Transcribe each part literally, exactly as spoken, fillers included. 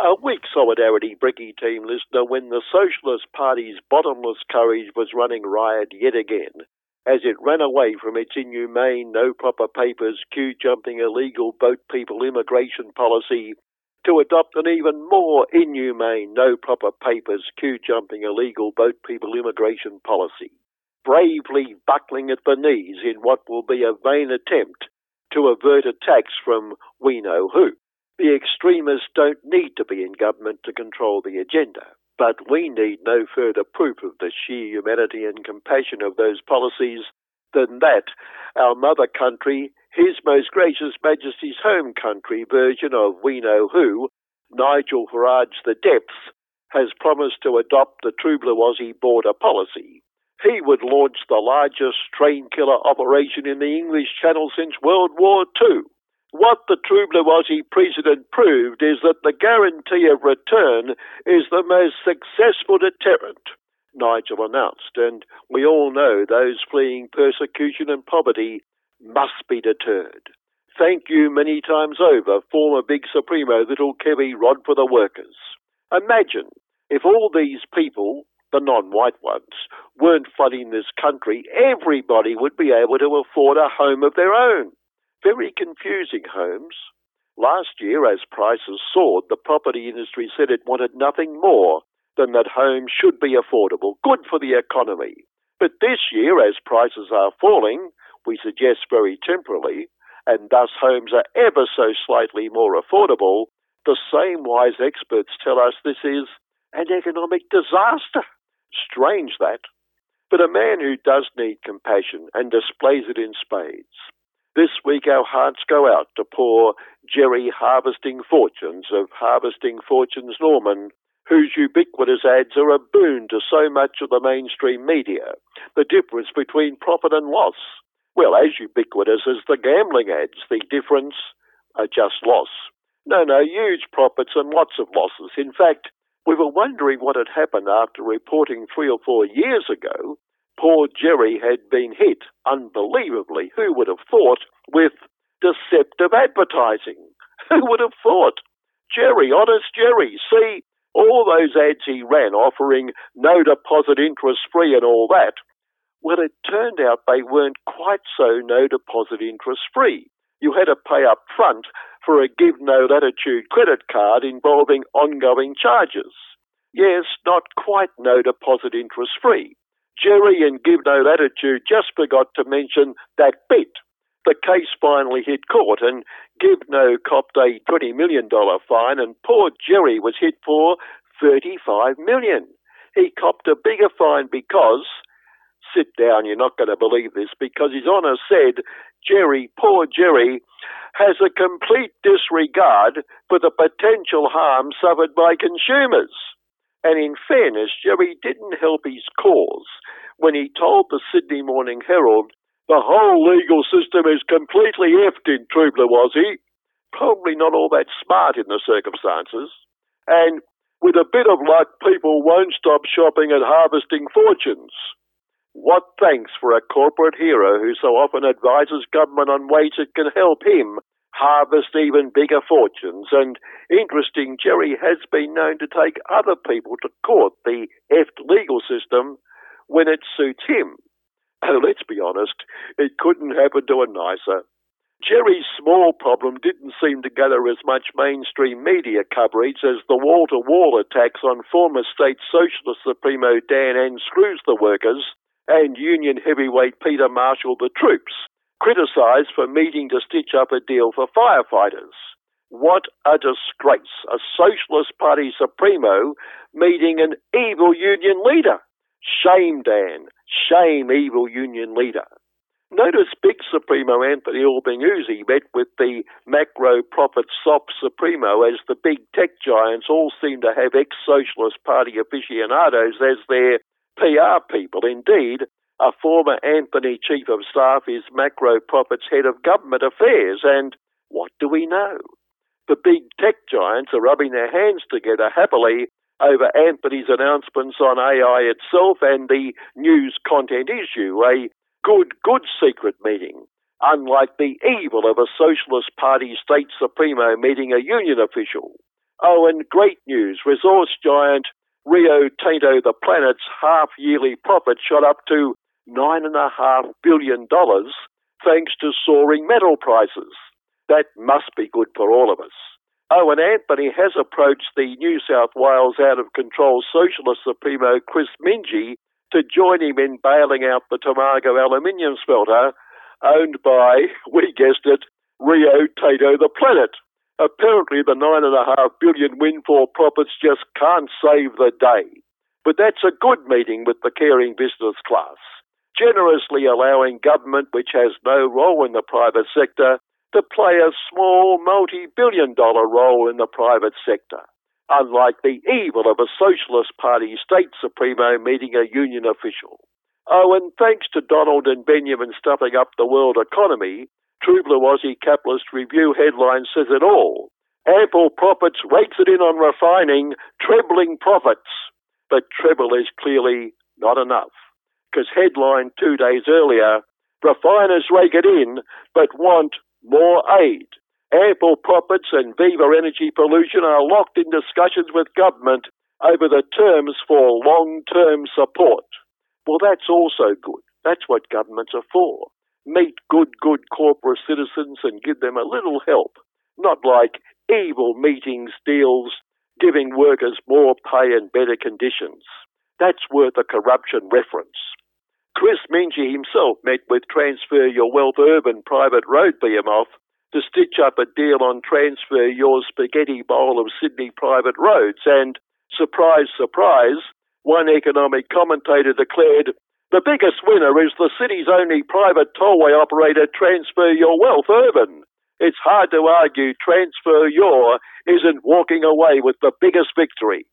A weak Solidarity Bricky team listener when the Socialist Party's bottomless courage was running riot yet again, as it ran away from its inhumane, no proper papers, queue-jumping, illegal boat people immigration policy to adopt an even more inhumane, no proper papers, queue-jumping, illegal boat people immigration policy, bravely buckling at the knees in what will be a vain attempt to avert attacks from we know who. The extremists don't need to be in government to control the agenda, but we need no further proof of the sheer humanity and compassion of those policies than that our mother country, His Most Gracious Majesty's home country version of we know who, Nigel Farage the Depth, has promised to adopt the True Blue Aussie border policy. He would launch the largest train killer operation in the English Channel since World War Two. What the True Blue Aussie president proved is that the guarantee of return is the most successful deterrent, Nigel announced, and we all know those fleeing persecution and poverty must be deterred. Thank you many times over, former Big Supremo Little Kevy Rod for the Workers. Imagine if all these people, the non-white ones, weren't flooding this country, everybody would be able to afford a home of their own. Very confusing homes. Last year, as prices soared, the property industry said it wanted nothing more than that homes should be affordable, good for the economy. But this year, as prices are falling, we suggest very temporarily, and thus homes are ever so slightly more affordable, the same wise experts tell us this is an economic disaster. Strange that. But a man who does need compassion and displays it in spades. This week our hearts go out to poor Jerry Harvesting Fortunes of Harvesting Fortunes Norman, whose ubiquitous ads are a boon to so much of the mainstream media. The difference between profit and loss. Well, as ubiquitous as the gambling ads, the difference are just loss. No, no, huge profits and lots of losses. In fact, we were wondering what had happened after reporting three or four years ago poor Jerry had been hit, unbelievably, who would have thought, with deceptive advertising. Who would have thought? Jerry, honest Jerry, see, all those ads he ran offering no deposit interest free and all that, well, it turned out they weren't quite so no deposit interest free. You had to pay up front for a Give No Latitude credit card involving ongoing charges. Yes, not quite no deposit interest free. Jerry and Give No Latitude just forgot to mention that bit. The case finally hit court and Give No copped a twenty million dollars fine and poor Jerry was hit for thirty-five million dollars. He copped a bigger fine because, sit down, you're not going to believe this, because His Honour said Jerry, poor Jerry, has a complete disregard for the potential harm suffered by consumers. And in fairness, Jerry didn't help his cause when he told the Sydney Morning Herald, the whole legal system is completely effed in True Blue Aussie. Probably not all that smart in the circumstances. And with a bit of luck, people won't stop shopping at Harvesting Fortunes. What thanks for a corporate hero who so often advises government on ways it can help him harvest even bigger fortunes. And interesting, Jerry has been known to take other people to court, the effed legal system, when it suits him. Oh, let's be honest, it couldn't happen to a nicer. Jerry's small problem didn't seem to gather as much mainstream media coverage as the wall-to-wall attacks on former state socialist Supremo Dan N. Screws the Workers and union heavyweight Peter Marshall the Troops, criticised for meeting to stitch up a deal for firefighters. What a disgrace, a Socialist Party Supremo meeting an evil union leader. Shame, Dan. Shame, evil union leader. Notice Big Supremo Anthony Albanese met with the macro profit soft Supremo as the big tech giants all seem to have ex-Socialist Party aficionados as their P R people. Indeed, a former Anthony Chief of Staff is Macro Profit's Head of Government Affairs, and what do we know? The big tech giants are rubbing their hands together happily over Anthony's announcements on A I itself and the news content issue, a good, good secret meeting, unlike the evil of a Socialist Party State Supremo meeting a union official. Oh, and great news. Resource giant Rio Tinto, the planet's half-yearly profit shot up to nine point five billion dollars thanks to soaring metal prices. That must be good for all of us. Oh, and Anthony has approached the New South Wales out-of-control Socialist Supremo Chris Minji to join him in bailing out the Tomago aluminium smelter owned by, we guessed it, Rio Tinto, the planet. Apparently the nine and a half billion windfall profits just can't save the day. But that's a good meeting with the caring business class, generously allowing government, which has no role in the private sector, to play a small multi-billion dollar role in the private sector, unlike the evil of a Socialist Party state supremo meeting a union official. Oh, and thanks to Donald and Benjamin stuffing up the world economy, True Blue Aussie Capitalist Review headline says it all. Ample profits rates it in on refining, trebling profits. But treble is clearly not enough, because headline two days earlier, refiners rake it in, but want more aid. Ample profits and Viva Energy Pollution are locked in discussions with government over the terms for long-term support. Well, that's also good. That's what governments are for. Meet good, good corporate citizens and give them a little help. Not like evil meetings, deals, giving workers more pay and better conditions. That's worth a corruption reference. Chris Minji himself met with Transfer Your Wealth Urban Private Road Behemoth to stitch up a deal on Transfer Your Spaghetti Bowl of Sydney Private Roads, and, surprise, surprise, one economic commentator declared, the biggest winner is the city's only private tollway operator, Transfer Your Wealth Urban. It's hard to argue Transfer Your isn't walking away with the biggest victory.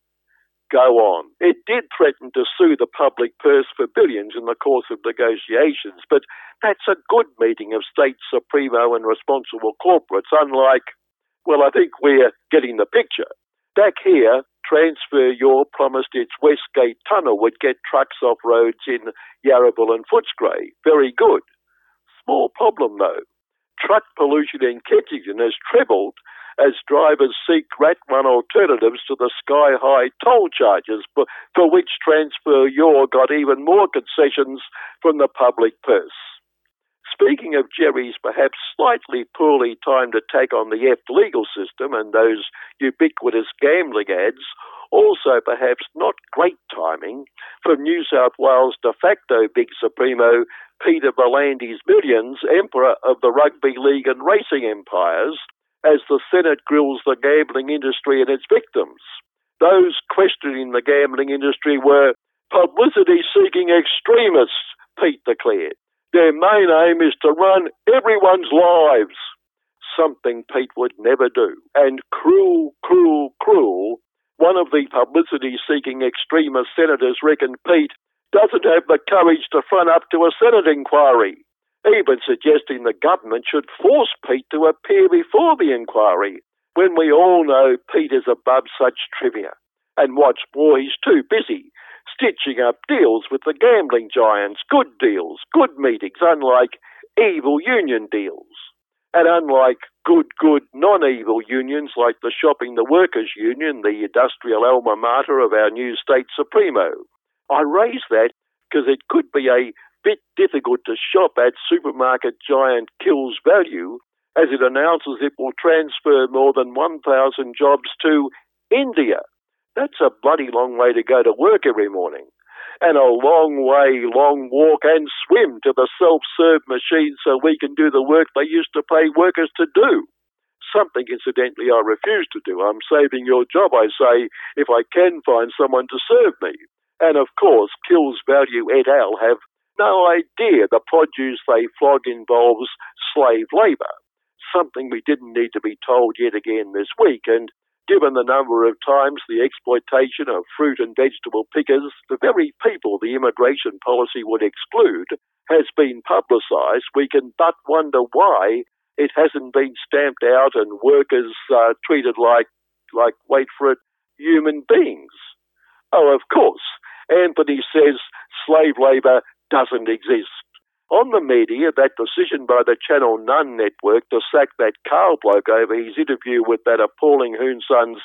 Go on. It did threaten to sue the public purse for billions in the course of negotiations, but that's a good meeting of state supremo and responsible corporates, unlike, well, I think we're getting the picture. Back here, Transfer Your promised its Westgate Tunnel would get trucks off roads in Yarraville and Footscray. Very good. Small problem, though. Truck pollution in Kensington has trebled as drivers seek rat-run alternatives to the sky-high toll charges, for, for which Transfer Your got even more concessions from the public purse. Speaking of Jerry's perhaps slightly poorly timed attack on the F legal system and those ubiquitous gambling ads, also perhaps not great timing from New South Wales de facto big supremo Peter Volandi's Millions, emperor of the rugby league and racing empires, as the Senate grills the gambling industry and its victims. Those questioning the gambling industry were publicity-seeking extremists, Pete declared. Their main aim is to run everyone's lives, something Pete would never do. And cruel, cruel, cruel, one of the publicity-seeking extremist senators reckoned Pete doesn't have the courage to front up to a Senate inquiry, even suggesting the government should force Pete to appear before the inquiry, when we all know Pete is above such trivia. And what's more, he's too busy stitching up deals with the gambling giants, good deals, good meetings, unlike evil union deals. And unlike good, good, non-evil unions like the Shopping the Workers Union, the industrial alma mater of our new state supremo. I raise that because it could be a bit difficult to shop at supermarket giant Kills Value, as it announces it will transfer more than one thousand jobs to India. That's a bloody long way to go to work every morning. And a long way, long walk and swim to the self-serve machine so we can do the work they used to pay workers to do. Something, incidentally, I refuse to do. I'm saving your job, I say, if I can find someone to serve me. And of course, Kills Value et al. Have no idea the produce they flog involves slave labour, something we didn't need to be told yet again this week. And given the number of times the exploitation of fruit and vegetable pickers, the very people the immigration policy would exclude, has been publicised, we can but wonder why it hasn't been stamped out and workers uh, treated like, like, wait for it, human beings. Oh, of course, Anthony says slave labour doesn't exist. On the media, that decision by the Channel None network to sack that Carl bloke over his interview with that appalling Hoon Son's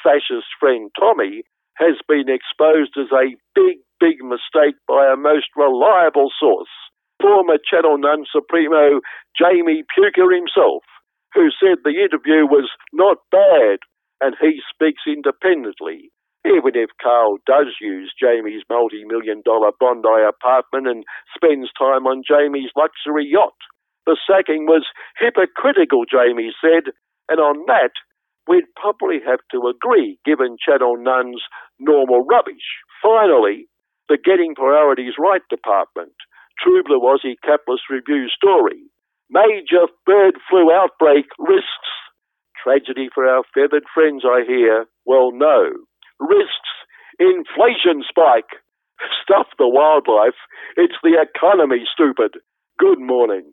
fascist friend Tommy has been exposed as a big, big mistake by a most reliable source, former Channel Nine Supremo Jamie Puker himself, who said the interview was not bad and he speaks independently, even if Carl does use Jamie's multi-million dollar Bondi apartment and spends time on Jamie's luxury yacht. The sacking was hypocritical, Jamie said, and on that, we'd probably have to agree, given Channel Nine's normal rubbish. Finally, the Getting Priorities Right department. True Blue Aussie Capitalist Review story. Major bird flu outbreak risks. Tragedy for our feathered friends, I hear. Well, no. Risks. Inflation spike. Stuff the wildlife. It's the economy, stupid. Good morning.